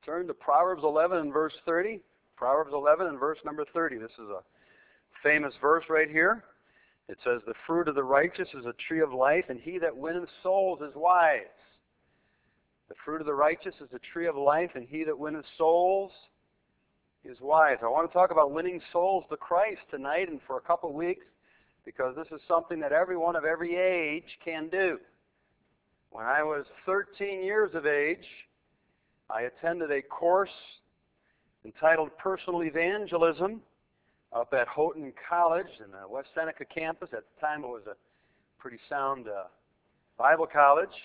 Turn to Proverbs 11 and verse 30. Proverbs 11 and verse number 30. This is a famous verse right here. It says, "The fruit of the righteous is a tree of life, and he that winneth souls is wise." The fruit of the righteous is a tree of life, and he that winneth souls is wise. I want to talk about winning souls to Christ tonight and for a couple of weeks, because this is something that everyone of every age can do. When I was 13 years of age, I attended a course entitled Personal Evangelism up at Houghton College in the West Seneca campus. At the time, it was a pretty sound Bible college.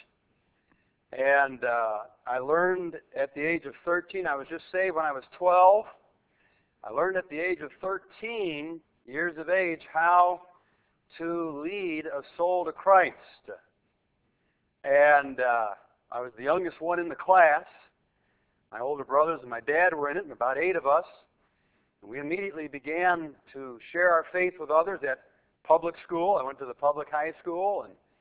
And I learned at the age of 13, I was just saved when I was 12. I learned at the age of 13 years of age how to lead a soul to Christ. And I was the youngest one in the class. My older brothers and my dad were in it, and about 8 of us. And we immediately began to share our faith with others at public school. I went to the public high school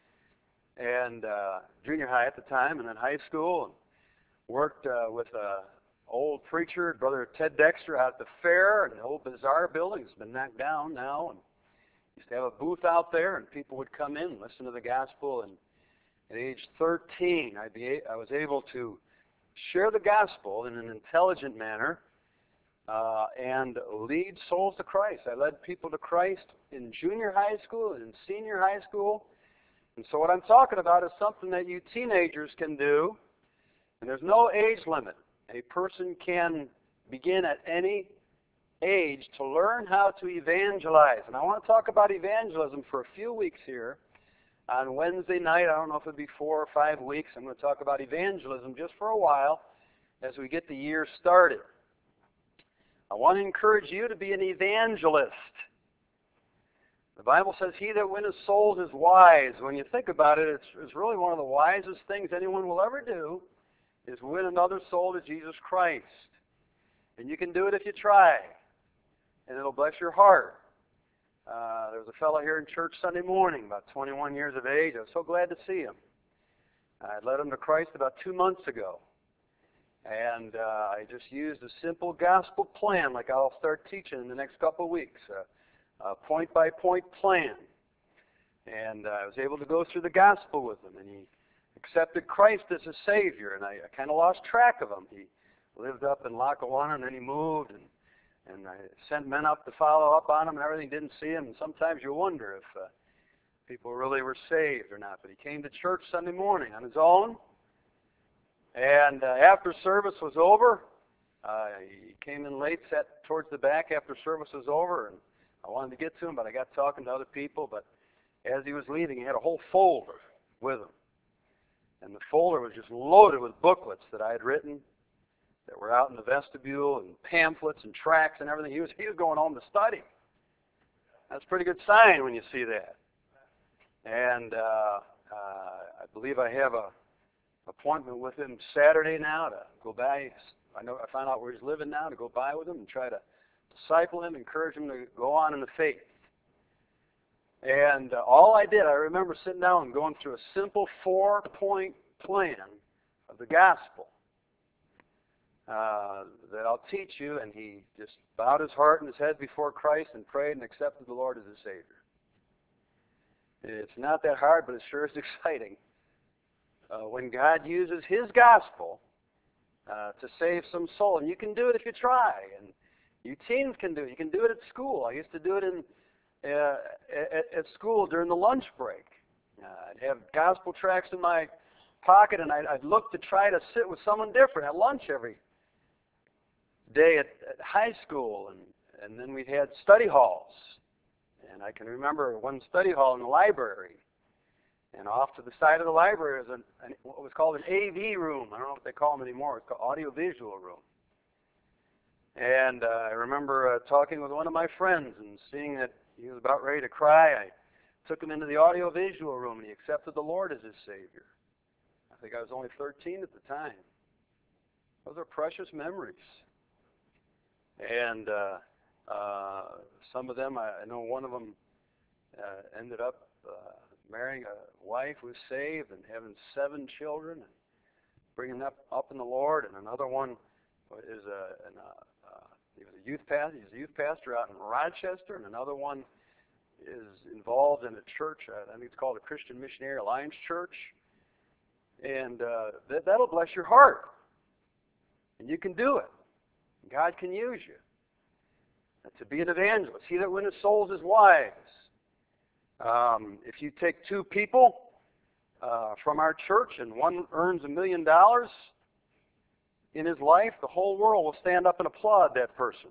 and junior high at the time, and then high school, and worked with an old preacher, Brother Ted Dexter, out at the fair, and the old bazaar building. It's been knocked down now, and used to have a booth out there, and people would come in and listen to the gospel. And at age 13, I was able to share the gospel in an intelligent manner and lead souls to Christ. I led people to Christ in junior high school and in senior high school. And so what I'm talking about is something that you teenagers can do, and there's no age limit. A person can begin at any age to learn how to evangelize. And I want to talk about evangelism for a few weeks here. On Wednesday night, I don't know if it'll be 4 or 5 weeks, I'm going to talk about evangelism just for a while as we get the year started. I want to encourage you to be an evangelist. The Bible says, "He that winneth souls is wise." When you think about it, it's really one of the wisest things anyone will ever do is win another soul to Jesus Christ. And you can do it if you try, and it'll bless your heart. There was a fellow here in church Sunday morning, about 21 years of age. I was so glad to see him. I led him to Christ about 2 months ago. And I just used a simple gospel plan like I'll start teaching in the next couple of weeks, a point-by-point plan. And I was able to go through the gospel with him, and he accepted Christ as his Savior, and I kind of lost track of him. He lived up in Lackawanna, and then he moved, and I sent men up to follow up on him and everything, didn't see him. And sometimes you wonder if people really were saved or not. But he came to church Sunday morning on his own. And after service was over, he came in late, sat towards the back after service was over. And I wanted to get to him, but I got talking to other people. But as he was leaving, he had a whole folder with him. And the folder was just loaded with booklets that I had written that were out in the vestibule, and pamphlets and tracts and everything. He was going home to study. That's a pretty good sign when you see that. And I believe I have a appointment with him Saturday now to go by. I found out where he's living now, to go by with him and try to disciple him, encourage him to go on in the faith. And all I did, I remember sitting down and going through a simple 4-point plan of the gospel that I'll teach you. And he just bowed his heart and his head before Christ and prayed and accepted the Lord as his Savior. It's not that hard, but it sure is exciting when God uses His gospel to save some soul. And you can do it if you try. And you teens can do it. You can do it at school. I used to do it at school during the lunch break. I'd have gospel tracts in my pocket, and I'd look to try to sit with someone different at lunch every day at high school. And then we had study halls. And I can remember one study hall in the library. And off to the side of the library was what was called an AV room. I don't know what they call them anymore. It's called audiovisual room. And I remember talking with one of my friends and seeing that he was about ready to cry. I took him into the audiovisual room, and he accepted the Lord as his Savior. I think I was only 13 at the time. Those are precious memories. And some of them, I know one of them ended up marrying a wife who was saved and having 7 children and bringing them up in the Lord. And another one he was a youth pastor. He's a youth pastor out in Rochester, and another one is involved in a church. I think it's called the Christian Missionary Alliance Church, and that'll bless your heart, and you can do it. God can use you to be an evangelist. He that winneth souls is wise. If you take two people from our church and one earns $1 million in his life, the whole world will stand up and applaud that person.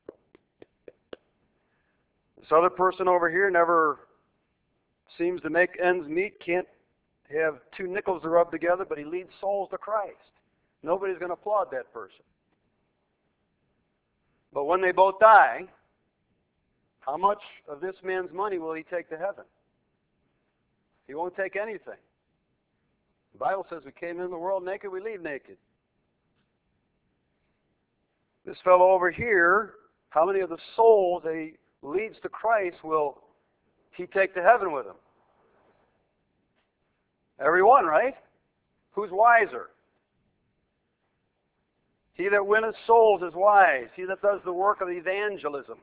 This other person over here never seems to make ends meet, can't have two nickels to rub together, but he leads souls to Christ. Nobody's going to applaud that person. But when they both die, how much of this man's money will he take to heaven? He won't take anything. The Bible says we came into the world naked, we leave naked. This fellow over here, how many of the souls that he leads to Christ will he take to heaven with him? Everyone, right? Who's wiser? He that winneth souls is wise. He that does the work of evangelism.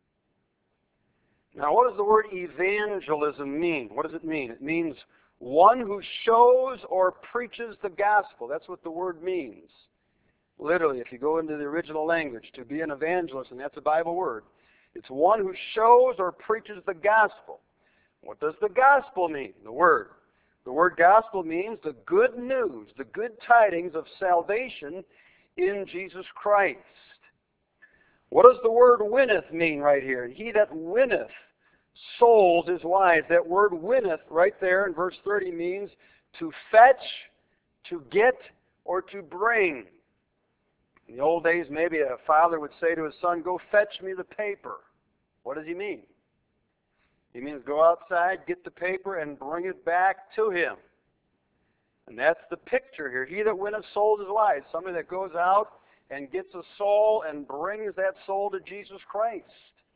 Now, what does the word evangelism mean? What does it mean? It means one who shows or preaches the gospel. That's what the word means. Literally, if you go into the original language, to be an evangelist, and that's a Bible word, it's one who shows or preaches the gospel. What does the gospel mean? The word. The word gospel means the good news, the good tidings of salvation in Jesus Christ. What does the word winneth mean right here? He that winneth souls is wise. That word winneth right there in verse 30 means to fetch, to get, or to bring. In the old days, maybe a father would say to his son, go fetch me the paper. What does he mean? He means go outside, get the paper, and bring it back to him. And that's the picture here. He that winneth souls is wise. Somebody that goes out and gets a soul and brings that soul to Jesus Christ.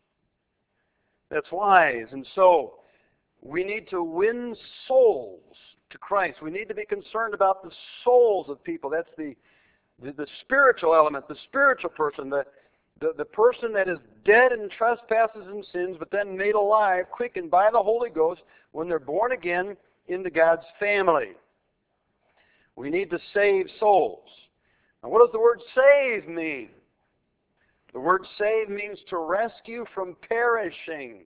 That's wise. And so we need to win souls to Christ. We need to be concerned about the souls of people. That's the spiritual element, the spiritual person, the person that is dead in trespasses and sins, but then made alive, quickened by the Holy Ghost when they're born again into God's family. We need to save souls. Now, what does the word save mean? The word save means to rescue from perishing.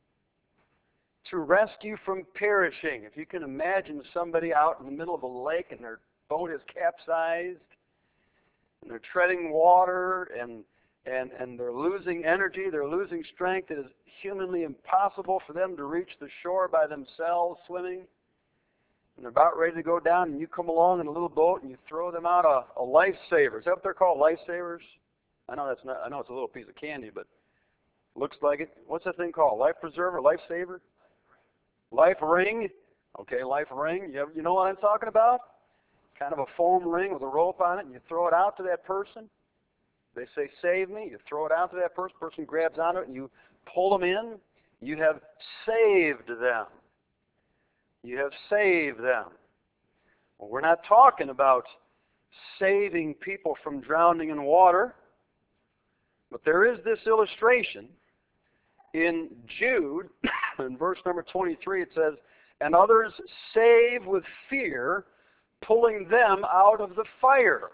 To rescue from perishing. If you can imagine somebody out in the middle of a lake and their boat is capsized, and they're treading water, and they're losing energy, they're losing strength. It is humanly impossible for them to reach the shore by themselves swimming. And they're about ready to go down, and you come along in a little boat and you throw them out a lifesaver. Is that what they're called, lifesavers? I know that's not. I know it's a little piece of candy, but looks like it. What's that thing called? Life preserver, lifesaver, life ring. Okay, life ring. You know what I'm talking about? Kind of a foam ring with a rope on it, and you throw it out to that person. They say, "Save me." You throw it out to that person. Person grabs onto it, and you pull them in. You have saved them. You have saved them. Well, we're not talking about saving people from drowning in water, but there is this illustration in Jude, in verse number 23, it says, "And others save with fear, pulling them out of the fire."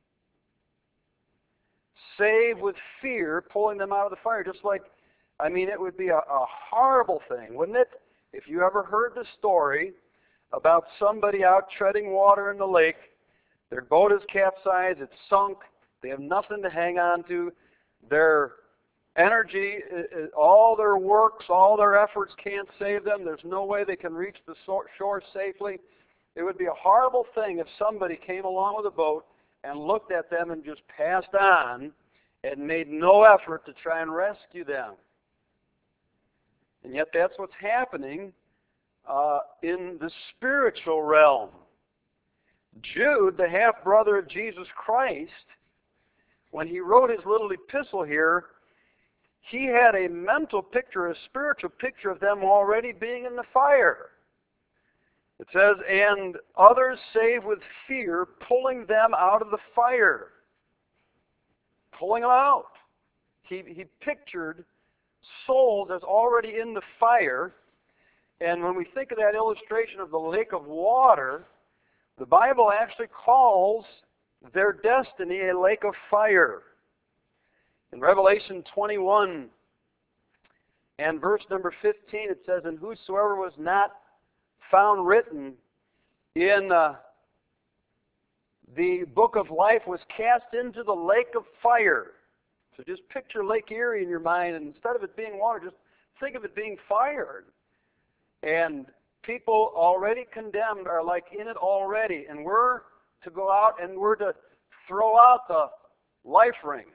Save with fear, pulling them out of the fire. Just like, I mean, it would be a horrible thing, wouldn't it? If you ever heard the story about somebody out treading water in the lake, their boat is capsized, it's sunk, they have nothing to hang on to, their energy, all their works, all their efforts can't save them, there's no way they can reach the shore safely. It would be a horrible thing if somebody came along with a boat and looked at them and just passed on and made no effort to try and rescue them. And yet that's what's happening in the spiritual realm. Jude, the half-brother of Jesus Christ, when he wrote his little epistle here, he had a mental picture, a spiritual picture of them already being in the fire. It says, "And others save with fear, pulling them out of the fire." pulling them out. He pictured souls as already in the fire. And when we think of that illustration of the lake of water, the Bible actually calls their destiny a lake of fire. In Revelation 21 and verse number 15, it says, "And whosoever was not found written in the book of life was cast into the lake of fire." So just picture Lake Erie in your mind, and instead of it being water, just think of it being fire. And people already condemned are like in it already, and we're to go out and we're to throw out the life ring.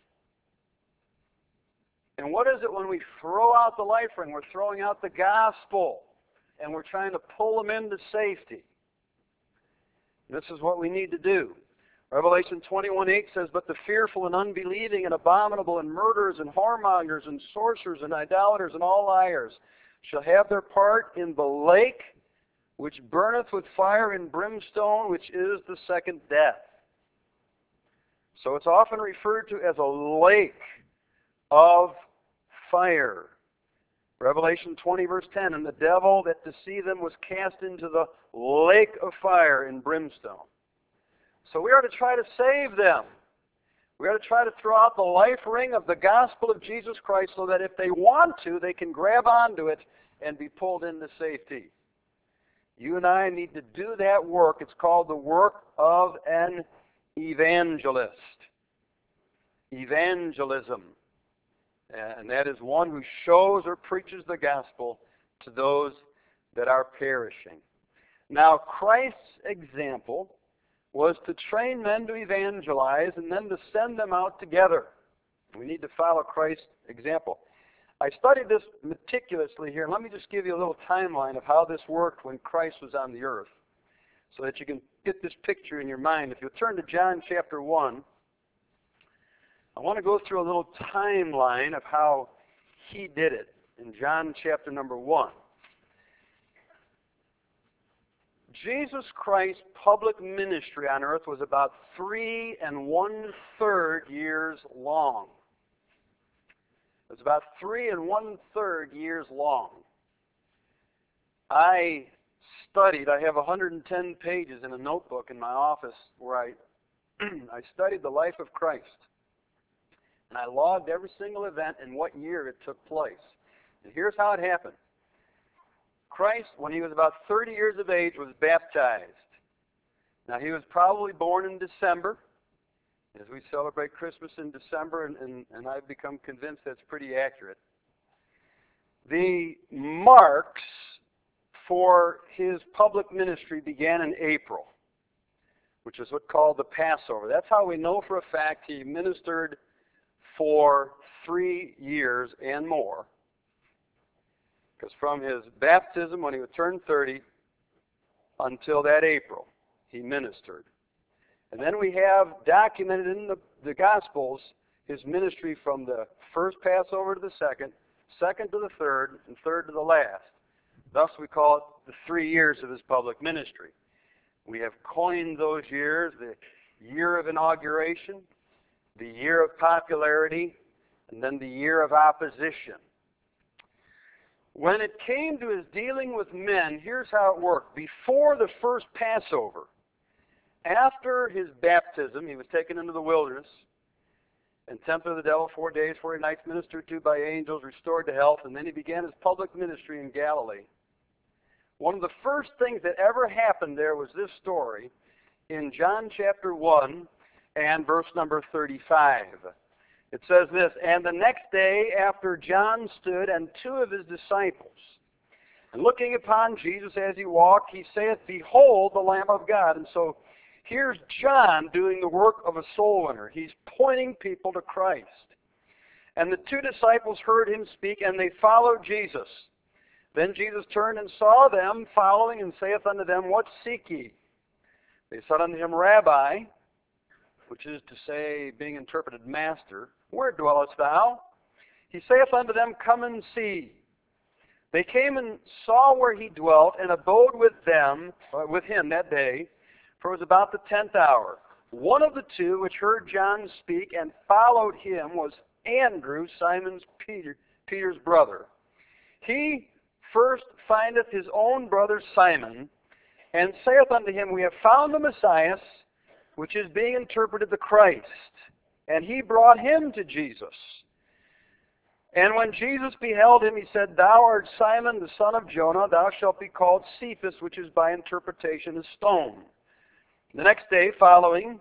And what is it when we throw out the life ring? We're throwing out the gospel, and we're trying to pull them into safety. This is what we need to do. Revelation 21:8 says, "But the fearful and unbelieving and abominable and murderers and whoremongers and sorcerers and idolaters and all liars shall have their part in the lake which burneth with fire and brimstone, which is the second death." So it's often referred to as a lake of fire. Revelation 20 verse 10, "And the devil that deceived them was cast into the lake of fire and brimstone." So we are to try to save them. We are to try to throw out the life ring of the gospel of Jesus Christ so that if they want to, they can grab onto it and be pulled into safety. You and I need to do that work. It's called the work of an evangelist. Evangelism. And that is one who shows or preaches the gospel to those that are perishing. Now, Christ's example was to train men to evangelize and then to send them out together. We need to follow Christ's example. I studied this meticulously here, and let me just give you a little timeline of how this worked when Christ was on the earth so that you can get this picture in your mind. If you'll turn to John chapter 1, I want to go through a little timeline of how he did it in John chapter number 1. Jesus Christ's public ministry on earth was about 3 1/3 years long. It was about 3 1/3 years long. I have 110 pages in a notebook in my office where I studied the life of Christ. And I logged every single event and what year it took place. And here's how it happened. Christ, when he was about 30 years of age, was baptized. Now, he was probably born in December, as we celebrate Christmas in December, and I've become convinced that's pretty accurate. The marks for his public ministry began in April, which is what's called the Passover. That's how we know for a fact he ministered for 3 years and more. Because from his baptism, when he would turn 30, until that April, he ministered. And then we have documented in the Gospels his ministry from the first Passover to the second, second to the third, and third to the last. Thus we call it the 3 years of his public ministry. We have coined those years the year of inauguration, the year of popularity, and then the year of opposition. When it came to his dealing with men, here's how it worked. Before the first Passover, after his baptism, he was taken into the wilderness and tempted of the devil 4 days, 40 nights, ministered to by angels, restored to health, and then he began his public ministry in Galilee. One of the first things that ever happened there was this story in John chapter 1 and verse number 35. It says this, "And the next day after John stood and 2 of his disciples, and looking upon Jesus as he walked, he saith, Behold the Lamb of God." And so here's John doing the work of a soul winner. He's pointing people to Christ. "And the 2 disciples heard him speak, and they followed Jesus. Then Jesus turned and saw them following, and saith unto them, What seek ye? They said unto him, Rabbi," which is to say, being interpreted, Master, "where dwellest thou?" He saith unto them, Come and see. They came and saw where he dwelt, and abode with him that day, for it was about the 10th hour. One of the two which heard John speak and followed him was Andrew, Peter's brother. He first findeth his own brother Simon, and saith unto him, We have found the Messiah, which is being interpreted the Christ. And he brought him to Jesus. And when Jesus beheld him, he said, Thou art Simon, the son of Jonah. Thou shalt be called Cephas, which is by interpretation a stone. The day following,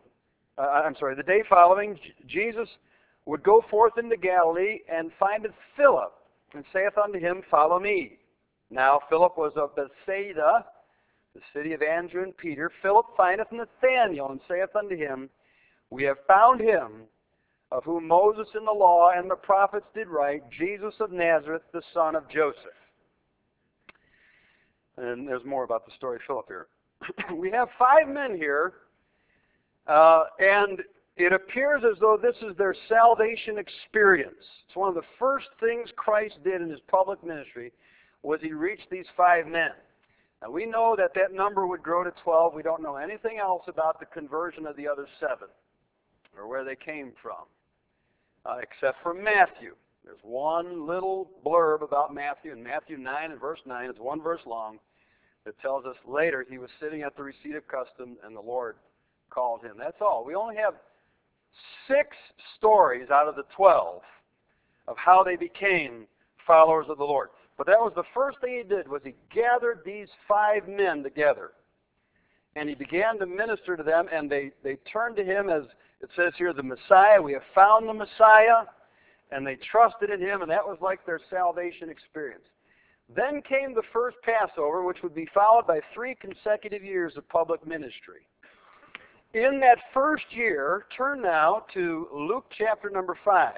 Jesus would go forth into Galilee, and findeth Philip, and saith unto him, Follow me. Now Philip was of Bethsaida, the city of Andrew and Peter. Philip findeth Nathanael, and saith unto him, We have found him, of whom Moses in the law and the prophets did write, Jesus of Nazareth, the son of Joseph. And there's more about the story of Philip here. We have 5 men here, and it appears as though this is their salvation experience. It's one of the first things Christ did in his public ministry, was he reached these 5 men. Now we know that that number would grow to 12. We don't know anything else about the conversion of the other 7, or where they came from, except for Matthew. There's one little blurb about Matthew, in Matthew 9 and verse 9. It's 1 verse long. That tells us later he was sitting at the receipt of custom, and the Lord called him. That's all. We only have 6 stories out of the 12 of how they became followers of the Lord. But that was the first thing he did, was he gathered these 5 men together. And he began to minister to them, and they turned to him, as it says here, the Messiah. We have found the Messiah, and they trusted in him, and that was like their salvation experience. Then came the first Passover, which would be followed by 3 consecutive years of public ministry. In that first year, turn now to Luke chapter number 5.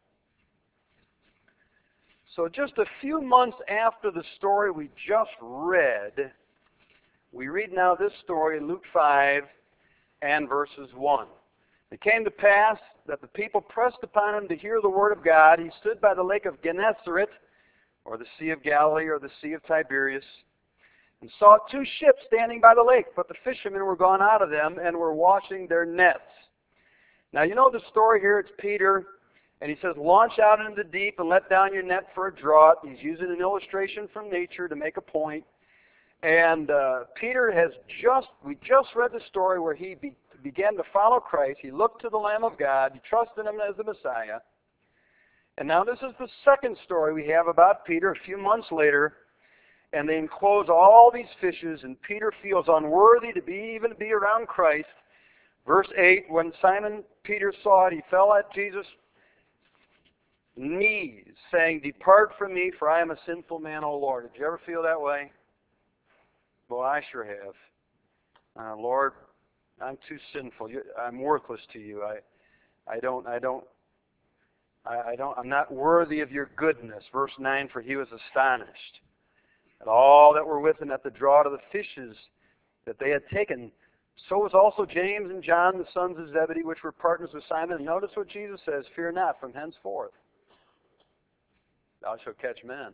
So just a few months after the story we just read, we read now this story in Luke 5 and verses 1. It came to pass that the people pressed upon him to hear the word of God. He stood by the lake of Gennesaret, or the Sea of Galilee, or the Sea of Tiberias, and saw 2 ships standing by the lake, but the fishermen were gone out of them and were washing their nets. Now you know the story here. It's Peter, and he says, Launch out into the deep and let down your net for a draught. He's using an illustration from nature to make a point. And Peter we just read the story where he began to follow Christ. He looked to the Lamb of God. He trusted him as the Messiah. And now this is the second story we have about Peter a few months later. And they enclose all these fishes, and Peter feels unworthy to be around Christ. Verse 8, when Simon Peter saw it, he fell at Jesus' knees, saying, Depart from me, for I am a sinful man, O Lord. Did you ever feel that way? Well, I sure have. Lord, I'm too sinful. I'm worthless to you. I'm not worthy of your goodness. Verse 9, for he was astonished at all that were with him at the draught of the fishes that they had taken. So was also James and John, the sons of Zebedee, which were partners with Simon. And notice what Jesus says, Fear not, from henceforth thou shalt catch men.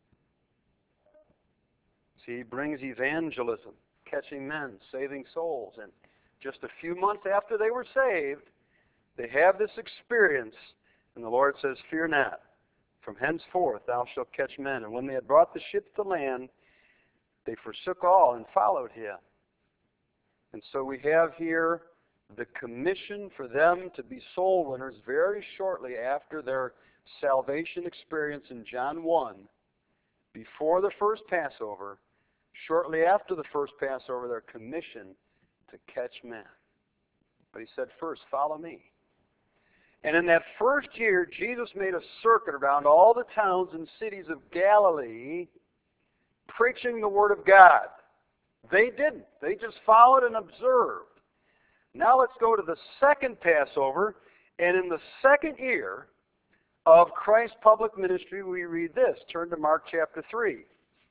See, he brings evangelism, catching men, saving souls. And just a few months after they were saved, they have this experience. And the Lord says, Fear not, from henceforth thou shalt catch men. And when they had brought the ship to land, they forsook all and followed him. And so we have here the commission for them to be soul winners very shortly after their salvation experience in John 1, before the first Passover. Shortly after the first Passover, their commission to catch men. But he said, first, follow me. And in that first year, Jesus made a circuit around all the towns and cities of Galilee, preaching the Word of God. They didn't. They just followed and observed. Now let's go to the second Passover. And in the second year of Christ's public ministry, we read this. Turn to Mark chapter 3.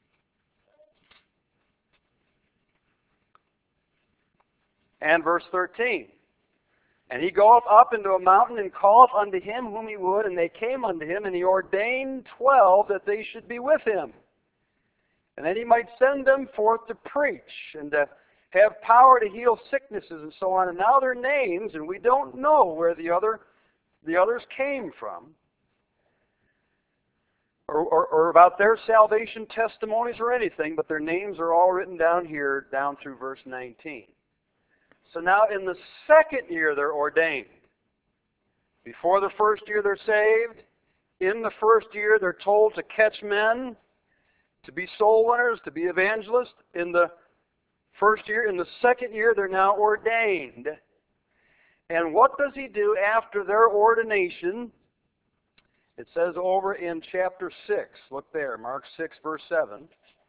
And verse 13. And he goeth up into a mountain, and calleth unto him whom he would, and they came unto him, and he ordained 12 that they should be with him, and that he might send them forth to preach, and to have power to heal sicknesses and so on. And now their names, and we don't know where the others came from, or about their salvation testimonies or anything, but their names are all written down here, down through verse 19. So now in the second year they're ordained. Before the first year they're saved. In the first year they're told to catch men, to be soul winners, to be evangelists. In the first year. In the second year they're now ordained. And what does he do after their ordination? It says over in chapter 6. Look there, Mark 6, verse 7.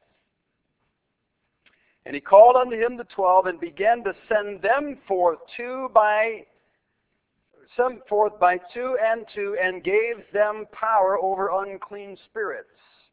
And he called unto him the 12 and began to send them forth by two and two, and gave them power over unclean spirits.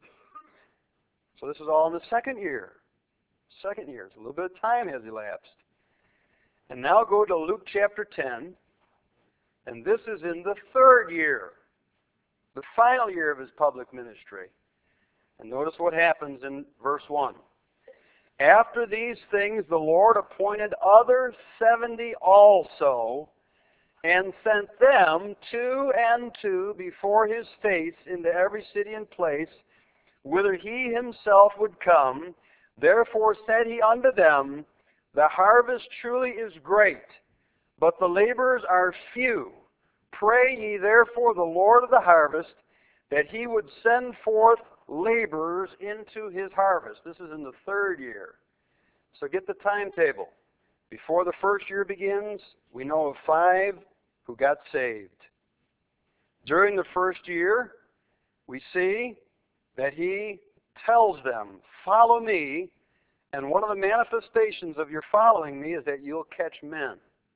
So this is all in the second year. Second year. A little bit of time has elapsed. And now go to Luke chapter 10. And this is in the third year. The final year of his public ministry. And notice what happens in verse 1. After these things the Lord appointed other 70 also, and sent them two and two before his face into every city and place, whither he himself would come. Therefore said he unto them, the harvest truly is great, but the laborers are few. Pray ye therefore the Lord of the harvest, that he would send forth laborers into his harvest. This is in the third year. So get the timetable. Before the first year begins, we know of 5 who got saved. During the first year, we see that he tells them, follow me, and one of the manifestations of your following me is that you'll catch men.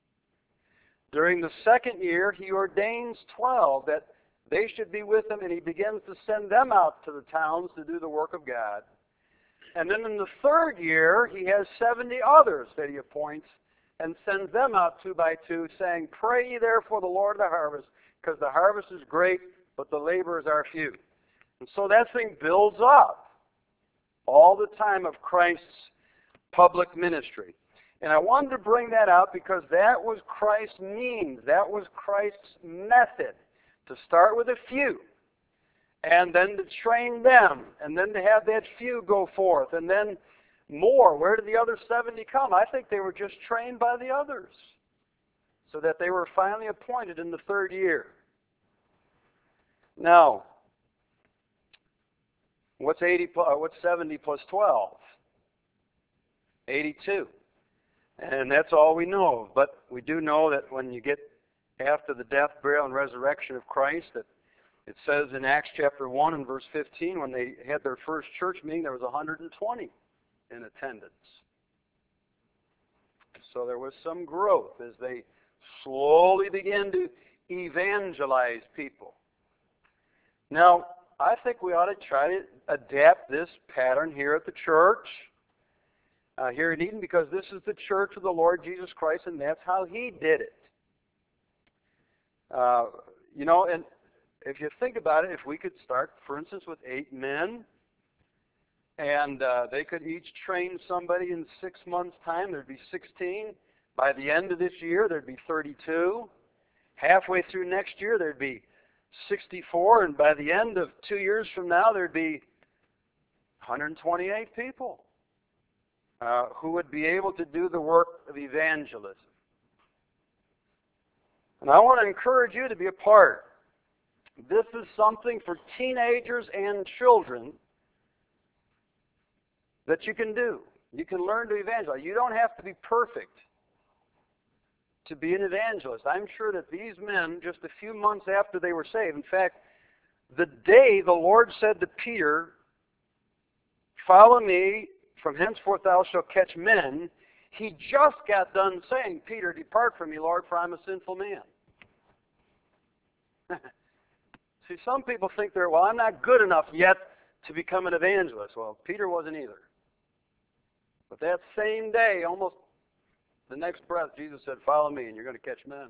During the second year, he ordains 12 that they should be with him, and he begins to send them out to the towns to do the work of God. And then in the third year, he has 70 others that he appoints and sends them out 2 by 2, saying, pray ye therefore the Lord of the harvest, because the harvest is great, but the laborers are few. And so that thing builds up all the time of Christ's public ministry. And I wanted to bring that out because that was Christ's means. That was Christ's method, to start with a few, and then to train them, and then to have that few go forth, and then more. Where did the other 70 come? I think they were just trained by the others, so that they were finally appointed in the third year. Now, what's 70 plus 12? 82. And that's all we know. But we do know that when you get after the death, burial, and resurrection of Christ, that it says in Acts chapter 1 and verse 15, when they had their first church meeting, there was 120 in attendance. So there was some growth as they slowly began to evangelize people. Now, I think we ought to try to adapt this pattern here at the church, here in Eden, because this is the church of the Lord Jesus Christ, and that's how he did it. And if you think about it, if we could start, for instance, with 8 men, and they could each train somebody in 6 months' time, there'd be 16. By the end of this year, there'd be 32. Halfway through next year, there'd be 64. And by the end of 2 years from now, there'd be 128 people who would be able to do the work of evangelism. And I want to encourage you to be a part. This is something for teenagers and children that you can do. You can learn to evangelize. You don't have to be perfect to be an evangelist. I'm sure that these men, just a few months after they were saved, in fact, the day the Lord said to Peter, follow me, from henceforth thou shalt catch men, he just got done saying, Peter, depart from me, Lord, for I'm a sinful man. See, some people think I'm not good enough yet to become an evangelist. Well, Peter wasn't either. But that same day, almost the next breath, Jesus said, follow me, and you're going to catch men.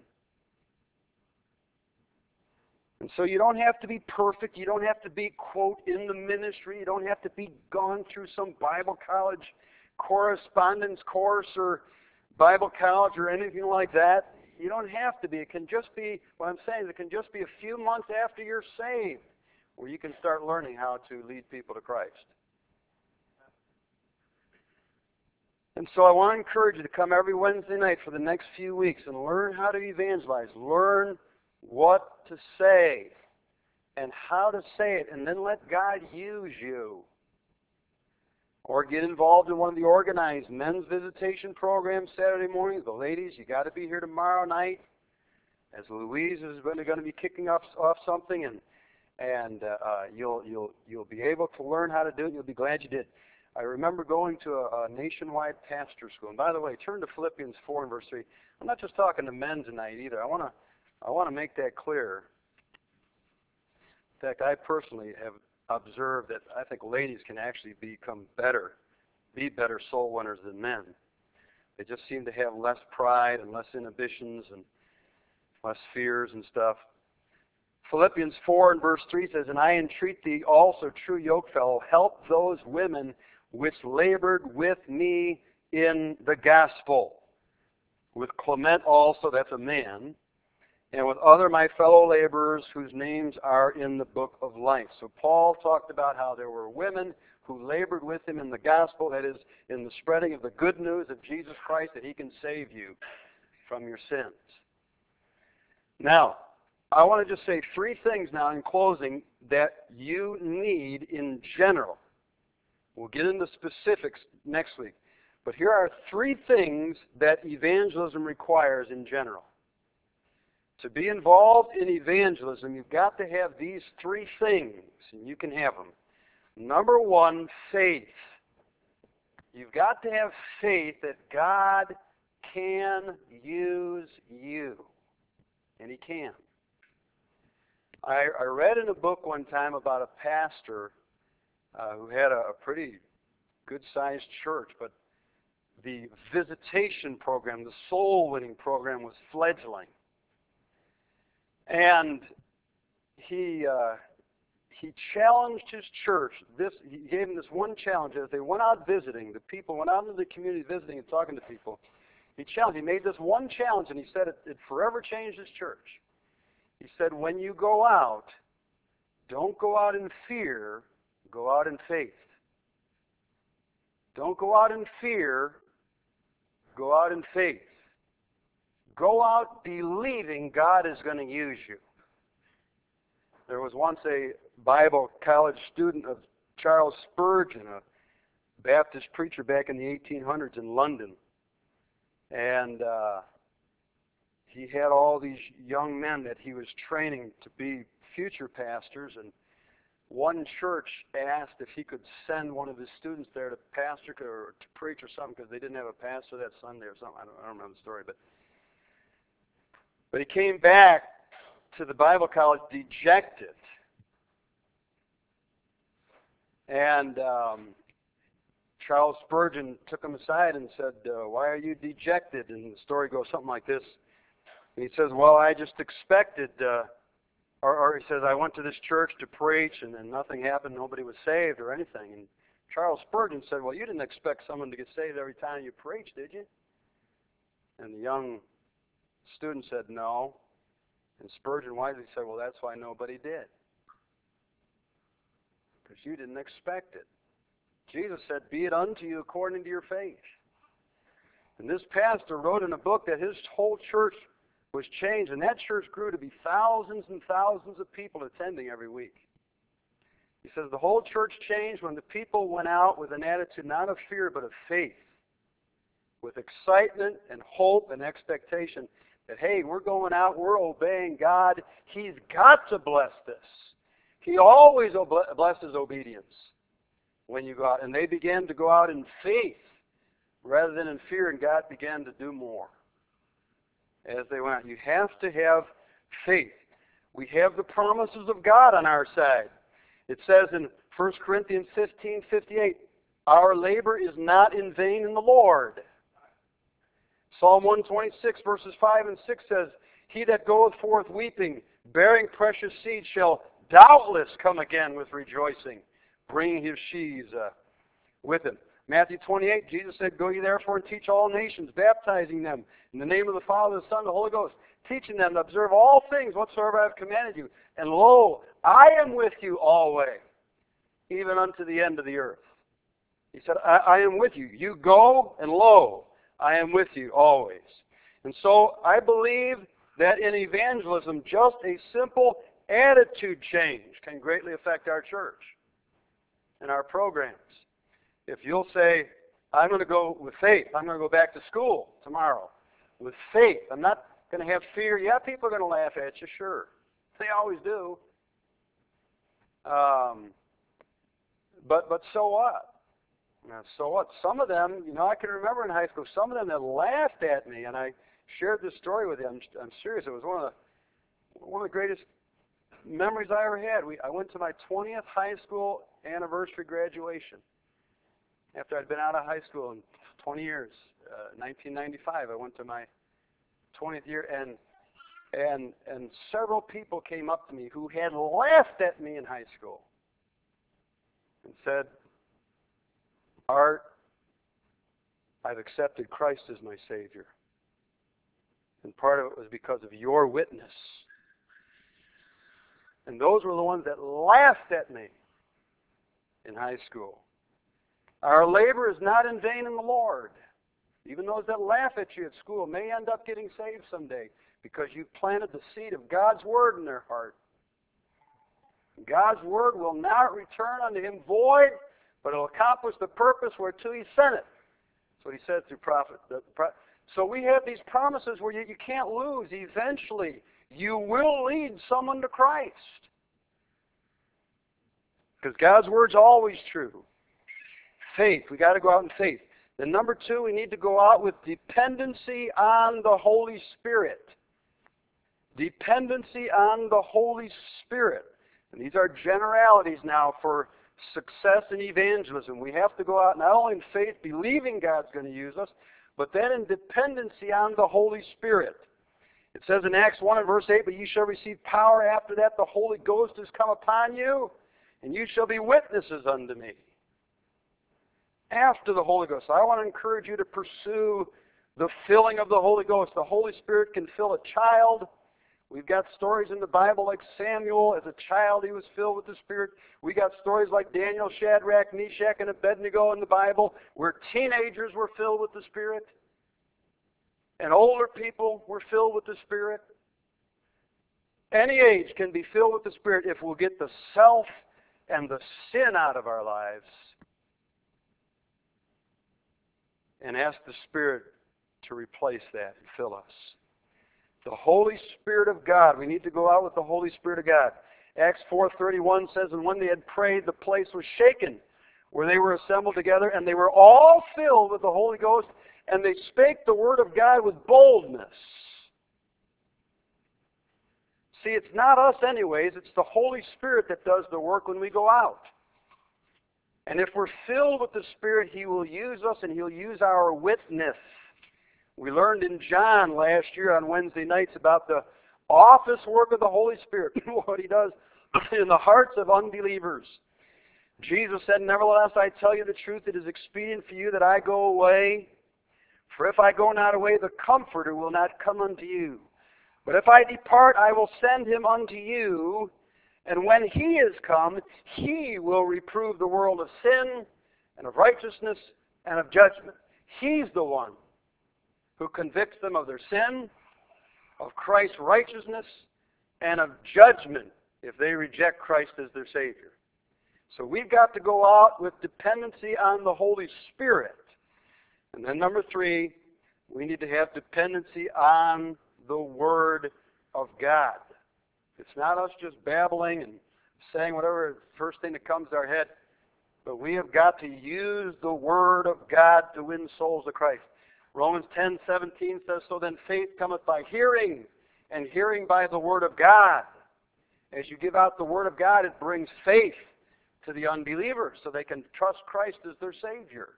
And so you don't have to be perfect. You don't have to be, quote, in the ministry. You don't have to be gone through some Bible college correspondence course or Bible college or anything like that. You don't have to be. It can just be, what I'm saying, it can just be a few months after you're saved where you can start learning how to lead people to Christ. And so I want to encourage you to come every Wednesday night for the next few weeks and learn how to evangelize. Learn what to say and how to say it, and then let God use you. Or get involved in one of the organized men's visitation programs Saturday mornings. The ladies, you got to be here tomorrow night, as Louise is going to be kicking off something, and you'll be able to learn how to do it. You'll be glad you did. I remember going to a nationwide pastor school. And by the way, turn to Philippians 4 and verse 3. I'm not just talking to men tonight either. I want to make that clear. In fact, I personally have observed that I think ladies can actually be better soul winners than men. They just seem to have less pride and less inhibitions and less fears and stuff. Philippians 4 and verse 3 says, "And I entreat thee also, true yokefellow, help those women which labored with me in the gospel, with Clement also," that's a man, "and with other my fellow laborers whose names are in the book of life." So Paul talked about how there were women who labored with him in the gospel, that is, in the spreading of the good news of Jesus Christ, that he can save you from your sins. Now, I want to just say three things now in closing that you need in general. We'll get into specifics next week. But here are three things that evangelism requires in general. To be involved in evangelism, you've got to have these three things, and you can have them. Number one, faith. You've got to have faith that God can use you, and He can. I read in a book one time about a pastor who had a pretty good-sized church, but the visitation program, the soul-winning program, was fledgling. And he challenged his church. He gave them this one challenge. As they went out visiting, the people went out into the community visiting and talking to people. He made this one challenge, and he said it forever changed his church. He said, when you go out, don't go out in fear, go out in faith. Don't go out in fear, go out in faith. Go out believing God is going to use you. There was once a Bible college student of Charles Spurgeon, a Baptist preacher back in the 1800s in London. And he had all these young men that he was training to be future pastors. And one church asked if he could send one of his students there to pastor or to preach or something, because they didn't have a pastor that Sunday or something. I don't remember the story. But he came back to the Bible college dejected. And Charles Spurgeon took him aside and said, "Why are you dejected?" And the story goes something like this. And he says, "Well, I just expected," or he says, "I went to this church to preach, and then nothing happened. Nobody was saved or anything." And Charles Spurgeon said, "Well, you didn't expect someone to get saved every time you preached, did you?" And the young student said, "No." And Spurgeon wisely said, "Well, that's why nobody did. Because you didn't expect it. Jesus said, 'Be it unto you according to your faith.'" And this pastor wrote in a book that his whole church was changed, and that church grew to be thousands and thousands of people attending every week. He says the whole church changed when the people went out with an attitude not of fear but of faith, with excitement and hope and expectation that, hey, we're going out, we're obeying God. He's got to bless this. He always blesses obedience when you go out. And they began to go out in faith rather than in fear, and God began to do more as they went out. You have to have faith. We have the promises of God on our side. It says in 1 Corinthians 15:58, our labor is not in vain in the Lord. Psalm 126 verses 5 and 6 says, he that goeth forth weeping, bearing precious seed, shall doubtless come again with rejoicing, bringing his sheaves with him. Matthew 28, Jesus said, "Go ye therefore and teach all nations, baptizing them in the name of the Father, the Son, and the Holy Ghost, teaching them to observe all things whatsoever I have commanded you. And lo, I am with you always, even unto the end of the earth." He said, I am with you. You go, and lo, I am with you always. And so I believe that in evangelism, just a simple attitude change can greatly affect our church and our programs. If you'll say, I'm going to go with faith. I'm going to go back to school tomorrow with faith. I'm not going to have fear. Yeah, people are going to laugh at you, sure. They always do. But so what? So what? Some of them, I can remember in high school, some of them that laughed at me, and I shared this story with you. I'm serious. It was one of the greatest memories I ever had. I went to my 20th high school anniversary graduation. After I'd been out of high school in 20 years, 1995, I went to my 20th year, and several people came up to me who had laughed at me in high school and said, "Art, I've accepted Christ as my Savior. And part of it was because of your witness." And those were the ones that laughed at me in high school. Our labor is not in vain in the Lord. Even those that laugh at you at school may end up getting saved someday because you planted the seed of God's Word in their heart. God's Word will not return unto Him void, but it will accomplish the purpose whereto He sent it. That's what He said through prophet. So we have these promises where you can't lose. Eventually, you will lead someone to Christ. Because God's Word's always true. Faith. We got to go out in faith. Then number 2, we need to go out with dependency on the Holy Spirit. Dependency on the Holy Spirit. And these are generalities now for success in evangelism. We have to go out not only in faith, believing God's going to use us, but then in dependency on the Holy Spirit. It says in Acts 1 and verse 8, "But ye shall receive power after that the Holy Ghost is come upon you, and you shall be witnesses unto me." After the Holy Ghost. I want to encourage you to pursue the filling of the Holy Ghost. The Holy Spirit can fill a child. We've got stories in the Bible like Samuel. As a child, he was filled with the Spirit. We got stories like Daniel, Shadrach, Meshach, and Abednego in the Bible where teenagers were filled with the Spirit. And older people were filled with the Spirit. Any age can be filled with the Spirit if we'll get the self and the sin out of our lives and ask the Spirit to replace that and fill us. The Holy Spirit of God. We need to go out with the Holy Spirit of God. Acts 4:31 says, "And when they had prayed, the place was shaken, where they were assembled together, and they were all filled with the Holy Ghost, and they spake the word of God with boldness." See, it's not us anyways. It's the Holy Spirit that does the work when we go out. And if we're filled with the Spirit, He will use us, and He'll use our witness. We learned in John last year on Wednesday nights about the office work of the Holy Spirit, what He does in the hearts of unbelievers. Jesus said, "Nevertheless, I tell you the truth, it is expedient for you that I go away. For if I go not away, the Comforter will not come unto you. But if I depart, I will send Him unto you. And when He is come, He will reprove the world of sin and of righteousness and of judgment." He's the one who convicts them of their sin, of Christ's righteousness, and of judgment if they reject Christ as their Savior. So we've got to go out with dependency on the Holy Spirit. And then number 3, we need to have dependency on the Word of God. It's not us just babbling and saying whatever first thing that comes to our head, but we have got to use the Word of God to win souls to Christ. Romans 10:17 says, "So then faith cometh by hearing, and hearing by the Word of God." As you give out the Word of God, it brings faith to the unbeliever so they can trust Christ as their Savior.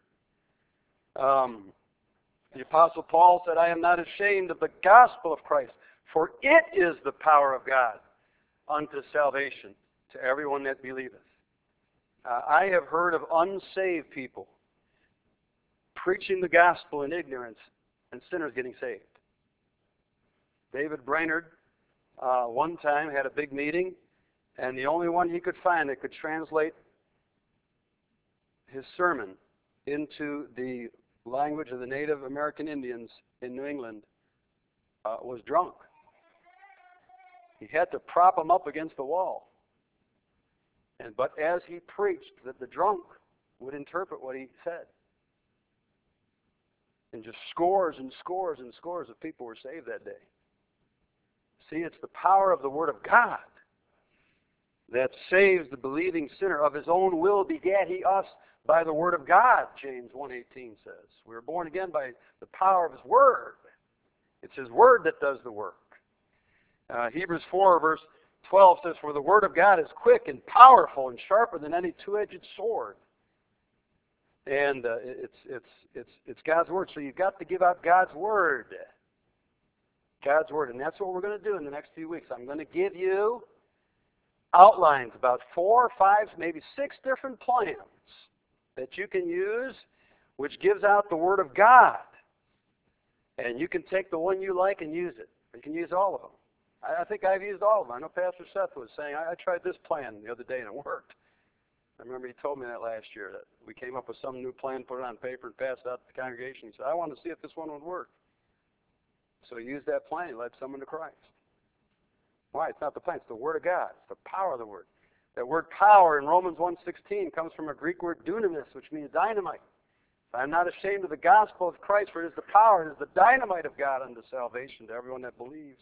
The Apostle Paul said, "I am not ashamed of the gospel of Christ, for it is the power of God unto salvation to everyone that believeth." I have heard of unsaved people preaching the gospel in ignorance and sinners getting saved. David Brainerd one time had a big meeting, and the only one he could find that could translate his sermon into the language of the Native American Indians in New England was drunk. He had to prop him up against the wall. But as he preached, the drunk would interpret what he said. And just scores and scores and scores of people were saved that day. See, it's the power of the Word of God that saves the believing sinner. Of his own will begat he us by the Word of God, James 1:18 says. We were born again by the power of His Word. It's His Word that does the work. Hebrews 4 verse 12 says, for the Word of God is quick and powerful and sharper than any two-edged sword. And it's God's Word. So you've got to give out God's Word. God's Word. And that's what we're going to do in the next few weeks. I'm going to give you outlines, about 4 or 5, maybe 6 different plans that you can use, which gives out the Word of God. And you can take the one you like and use it. You can use all of them. I think I've used all of them. I know Pastor Seth was saying, I tried this plan the other day and it worked. I remember he told me that last year, that we came up with some new plan, put it on paper, and passed it out to the congregation. He said, I wanted to see if this one would work. So he used that plan. He led someone to Christ. Why? It's not the plan. It's the Word of God. It's the power of the Word. That word power in Romans 1:16 comes from a Greek word dunamis, which means dynamite. I'm not ashamed of the gospel of Christ, for it is the power, it is the dynamite of God unto salvation to everyone that believes.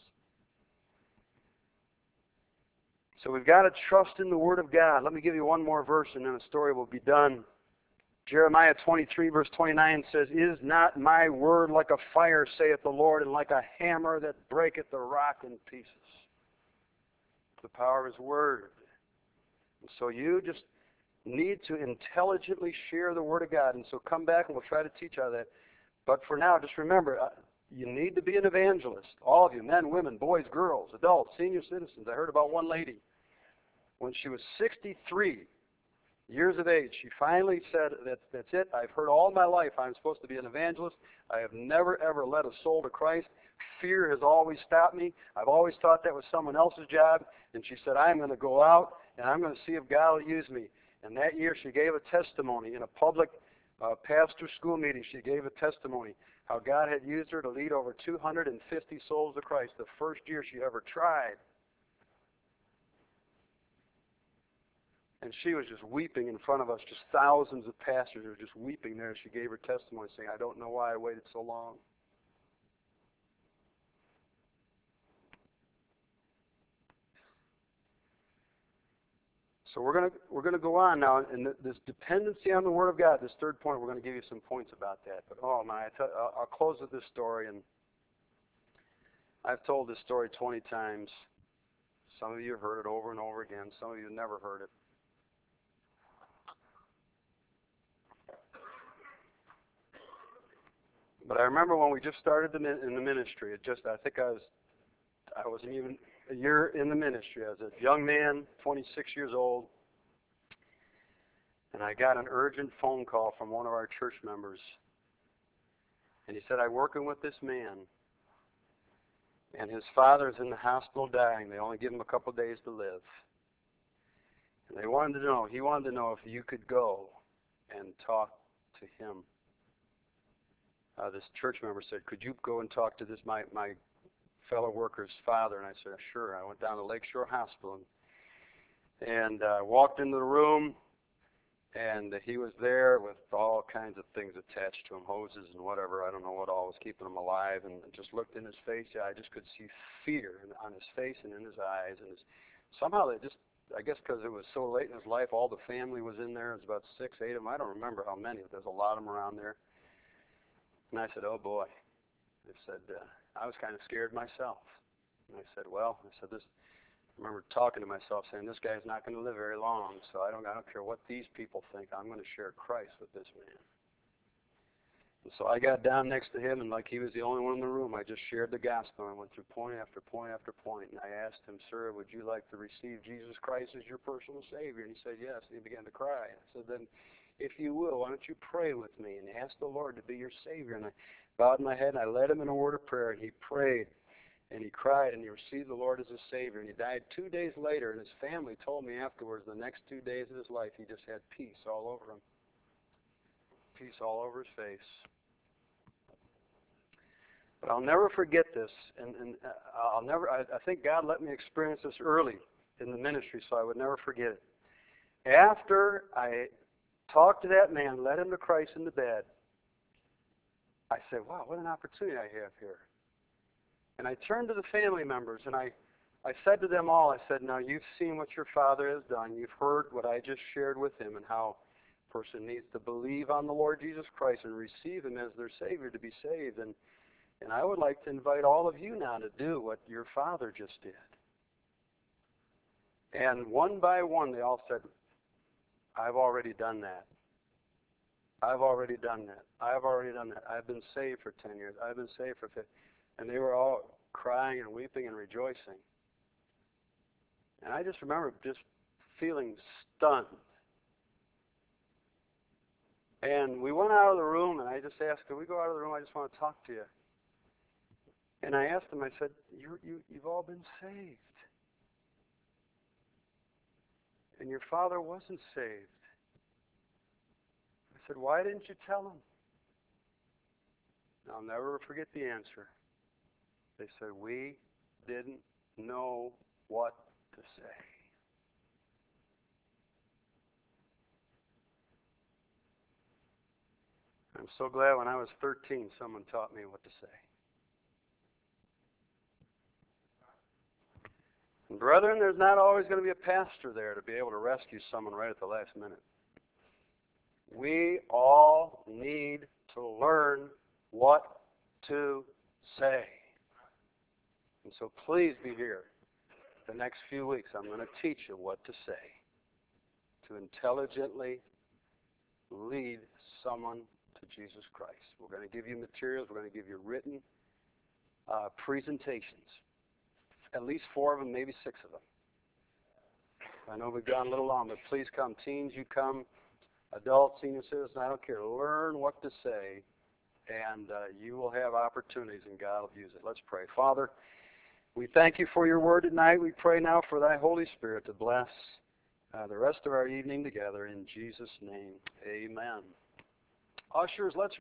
So we've got to trust in the Word of God. Let me give you one more verse and then the story will be done. Jeremiah 23 verse 29 says, is not my word like a fire, saith the Lord, and like a hammer that breaketh the rock in pieces? The power of His Word. And so you just need to intelligently share the Word of God. And so come back and we'll try to teach out of that. But for now, just remember, you need to be an evangelist. All of you, men, women, boys, girls, adults, senior citizens. I heard about one lady. When she was 63 years of age, she finally said, that's it. I've heard all my life I'm supposed to be an evangelist. I have never, ever led a soul to Christ. Fear has always stopped me. I've always thought that was someone else's job. And she said, I'm going to go out and I'm going to see if God will use me. And that year she gave a testimony in a public pastor school meeting. She gave a testimony how God had used her to lead over 250 souls to Christ the first year she ever tried. And she was just weeping in front of us, just thousands of pastors were just weeping there. She gave her testimony saying, I don't know why I waited so long. So we're going to go on now, and this dependency on the Word of God. This third point, we're going to give you some points about that. But oh my, I'll close with this story, and I've told this story 20 times. Some of you have heard it over and over again. Some of you have never heard it. But I remember when we just started in the ministry. I think I wasn't even a year in the ministry. I was a young man, 26 years old, and I got an urgent phone call from one of our church members. And he said, I'm working with this man, and his father's in the hospital dying. They only give him a couple days to live. And he wanted to know if you could go and talk to him. This church member said, could you go and talk to my fellow worker's father? And I said, sure. I went down to Lakeshore Hospital and walked into the room, and he was there with all kinds of things attached to him, hoses and whatever. I don't know what all was keeping him alive. And just looked in his face. Yeah, I just could see fear on his face and in his eyes. And somehow they just, I guess because it was so late in his life, all the family was in there. It was about 6, 8 of them. I don't remember how many, but there's a lot of them around there. And I said, oh boy. I said, I was kind of scared myself. And I said, I remember talking to myself saying, this guy's not going to live very long, so I don't care what these people think. I'm going to share Christ with this man. And so I got down next to him, and like he was the only one in the room, I just shared the gospel. I went through point after point after point, and I asked him, sir, would you like to receive Jesus Christ as your personal Savior? And he said, yes. And he began to cry. I said, then if you will, why don't you pray with me and ask the Lord to be your Savior? And I bowed my head and I led him in a word of prayer, and he prayed and he cried and he received the Lord as his Savior. And he died 2 days later, and his family told me afterwards the next 2 days of his life he just had peace all over him. Peace all over his face. But I'll never forget this, and I think God let me experience this early in the ministry, so I would never forget it. After I talked to that man, led him to Christ in the bed, I said, wow, what an opportunity I have here. And I turned to the family members, and I said to them all, I said, now you've seen what your father has done. You've heard what I just shared with him and how a person needs to believe on the Lord Jesus Christ and receive him as their Savior to be saved. And I would like to invite all of you now to do what your father just did. And one by one, they all said, I've already done that. I've already done that. I've already done that. I've been saved for 10 years. I've been saved for 50. And they were all crying and weeping and rejoicing. And I just remember just feeling stunned. And we went out of the room, and I just asked, could we go out of the room? I just want to talk to you. And I asked them, I said, you've all been saved. And your father wasn't saved. I said, why didn't you tell him? And I'll never forget the answer. They said, we didn't know what to say. I'm so glad when I was 13, someone taught me what to say. And brethren, there's not always going to be a pastor there to be able to rescue someone right at the last minute. We all need to learn what to say. And so please be here the next few weeks. I'm going to teach you what to say to intelligently lead someone to Jesus Christ. We're going to give you materials. We're going to give you written presentations. At least 4 of them, maybe 6 of them. I know we've gone a little long, but please come. Teens, you come. Adults, senior citizens, I don't care. Learn what to say, and you will have opportunities, and God will use it. Let's pray. Father, we thank you for your word tonight. We pray now for thy Holy Spirit to bless the rest of our evening together. In Jesus' name, amen. Ushers, let's